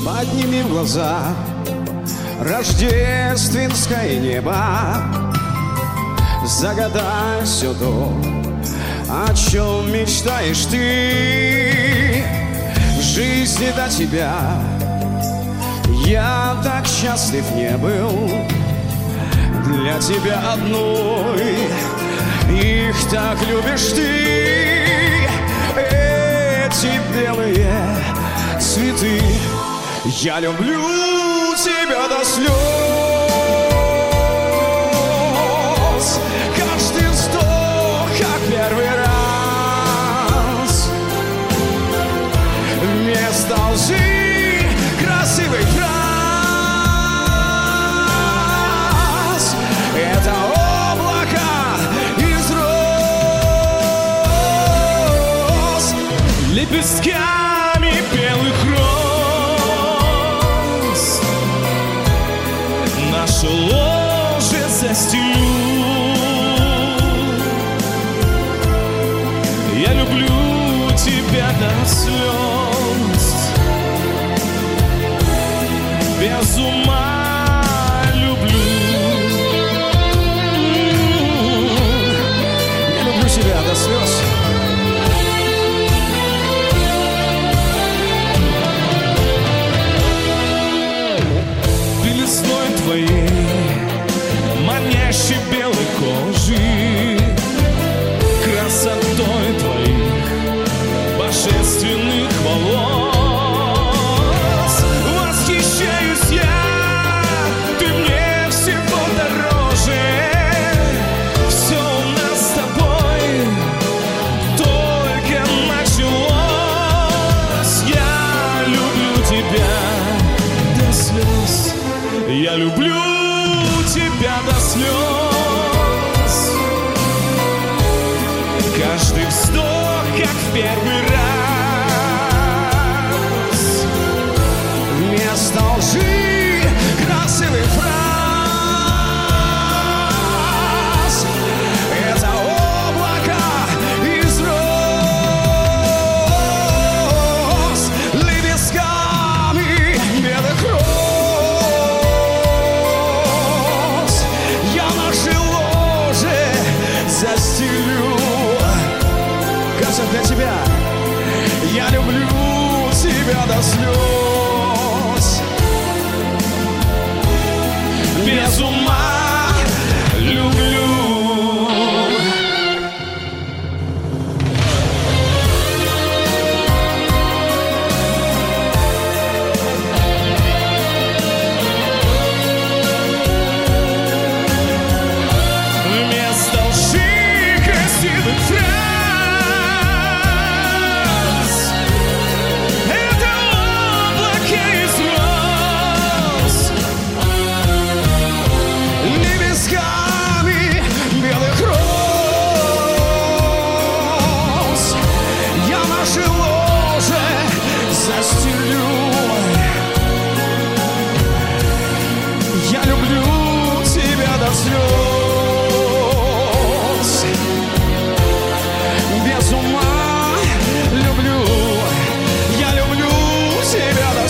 Подними глаза, рождественское небо, загадай все то, о чем мечтаешь ты. В жизни до тебя я так счастлив не был. Для тебя одной их так любишь ты. Эти белые цветы, я люблю тебя до слез. Каждый вздох, как первый раз. Вместо лжи красивый фраз. Это облако из роз, лепестками белых роз. Наше ложе застелю. Я люблю тебя до слез. Без ума люблю. Я люблю тебя до слез. Белизной твоей, манящей белой кожи, красотой твоих божественных волос. Восхищаюсь я, ты мне всего дороже. Все у нас с тобой только началось. Я люблю тебя до слез. Я люблю тебя до слез. Каждый вздох, как в первый раз. Вместо лжи красивый фраз. Это облако из роз, лепестками белых роз. Я наше ложе застелю. Кажется, для тебя я люблю тебя до слез. Без ума люблю. Вместо лжи красивых фраз. Это облако из роз, лепестками белых роз. Я наше ложе застелю. Я люблю тебя до слез. Без ума люблю. Я люблю тебя до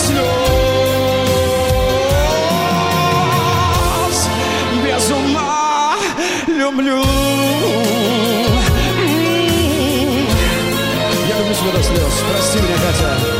слез. Без ума люблю. Я люблю тебя до слез. Прости меня, Катя.